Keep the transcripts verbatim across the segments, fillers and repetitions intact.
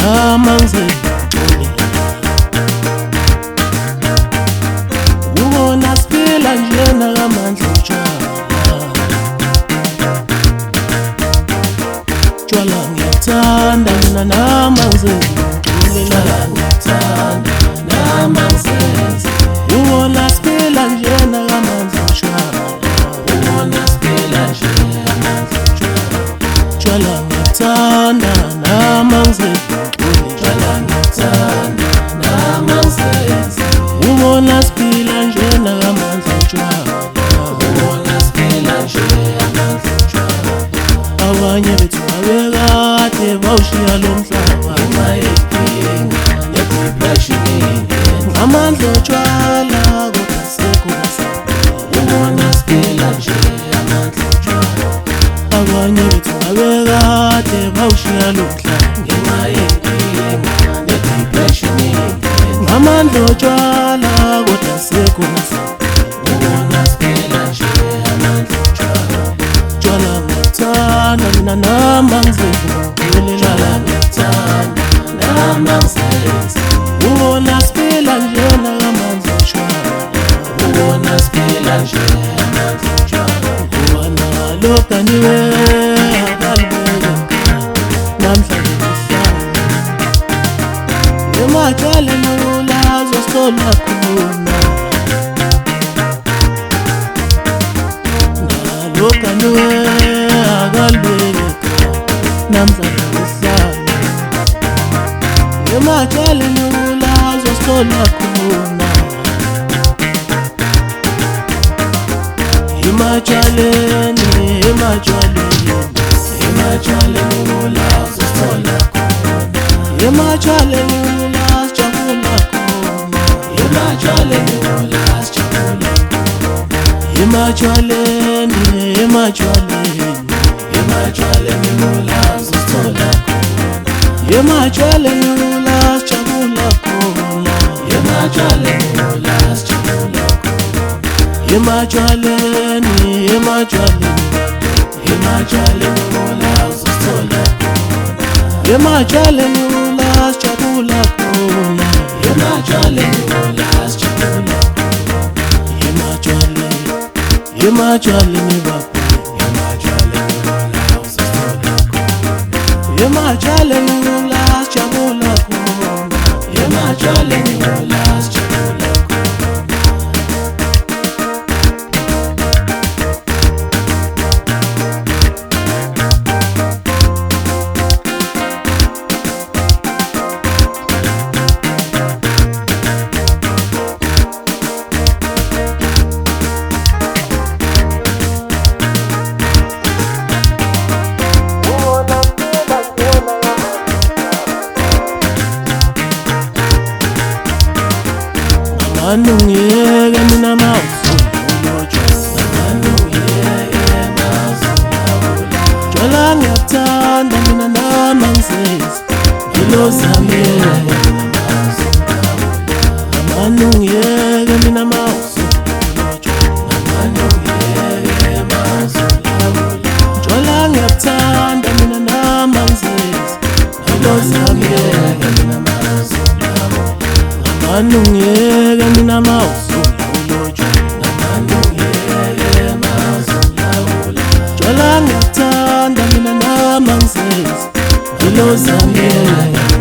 namanzi ubona siphila njena kamandla utshwala tshwala ngiyathanda mina namanzi tshwala ngiyathanda namanzi ubona siphila njena kamandla utshwala ubona siphila njena kamandla utshwala tshwala ngiyathanda namanzi tshwala ngiyathanda namanzi ubona siphila njena kamandla utshwala ubona siphila njena kamandla utshwala abanye bethu babekade bawushiya lo mhlaba ngenxa yenkinga ne-depression ngamandla utshwala kodwa sekhona ubona siphila njena kamandla utshwala abanye bethu babekade bawushiya lo mhlaba ngenxa yenkinga ne-depression ngamandla utshwala kodwa sekhona ubona siphila njena kamandla utshwala tshwala ngiyathanda mina namanzi tshwala ngiyathanda namanzi ubona siphila njena kamandla utshwala ubona siphila njena kamandla utshwala ubona lo daniwe akalibele namhlanje ngihlala ematshaleni ulazo sithola khona nalo daniwe akalibele namhlanje ngihlala ematshaleni ulazo sithola khona ematshaleni ematshaleni ematshaleni ulazo sithola khona ematshaleni ulazo jabula khona ematshaleni ulazo jabula ematshaleni ematshaleni ematshaleni ulazo sithola khona ematshaleni ulazo jabula khona ematshaleni ulazo jabula ematshaleni ematshaleni ematshaleni ulazo sithola khona ematshaleni ulazo jabula khona ematshaleni ulazo jabula ematshaleni ematshaleni babe ematshaleni ulazo sithola khona ematshaleni ulazo jabula khona ematshaleni ulazo jabula Anungiyeke mina mawufunulotshwa anungiyeke mawufunulotshwa tshwala ngiyathanda mina namanzi ngilozamile anungiyeke mina mawufunulotshwa anungiyeke mawufunulotshwa tshwala ngiyathanda mina namanzi ngilozamile anungiyeke mina mawufunulotshwa anungiyeke mawufunulotshwa tshwala ngiyathanda mina namanzi ngilozamile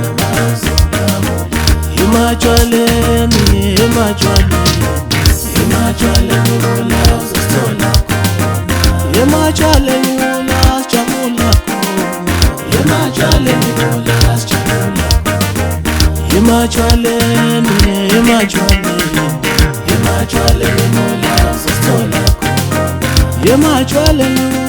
ematshwaleni ematshwaleni ematshwaleni ulazo sithola khona ematshwaleni ulazo jabula khona ematshwaleni ulazo jabula ematshaleni ematshaleni ematshaleni ulazo sithola khona ematshaleni